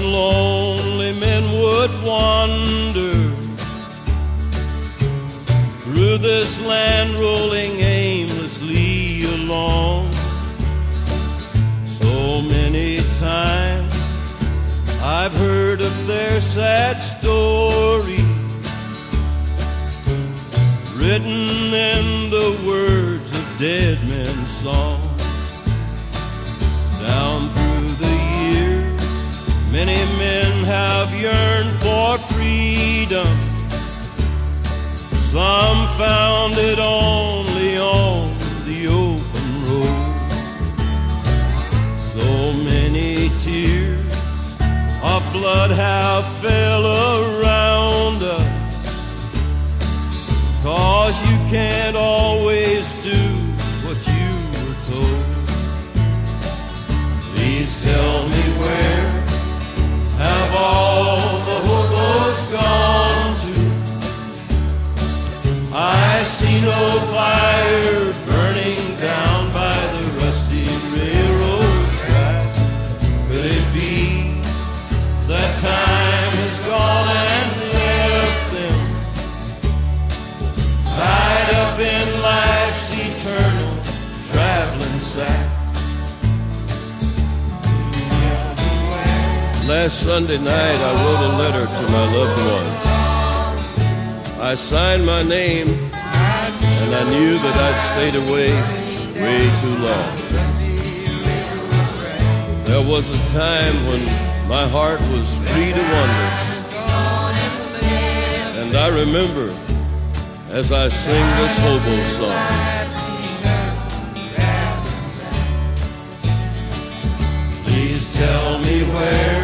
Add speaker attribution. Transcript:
Speaker 1: lonely men would wander through this land, rolling aimlessly along. So many times I've heard of their sad story, written in the words of dead men's song. Down through the years, many men have yearned for freedom. Some found it only on the open road. So many tears of blood have fell around us, 'cause you can't always do what you were told. Please tell me, where have all the hobos gone to? I see no fire burning down by the rusty railroad track. Could it be that time has gone and left them tied up in life's eternal traveling sack? Last Sunday night I wrote a letter to my loved ones. I signed my name, and I knew that I'd stayed away way too long. There was a time when my heart was free to wander, and I remember as I sing this hobo song. Please tell me, where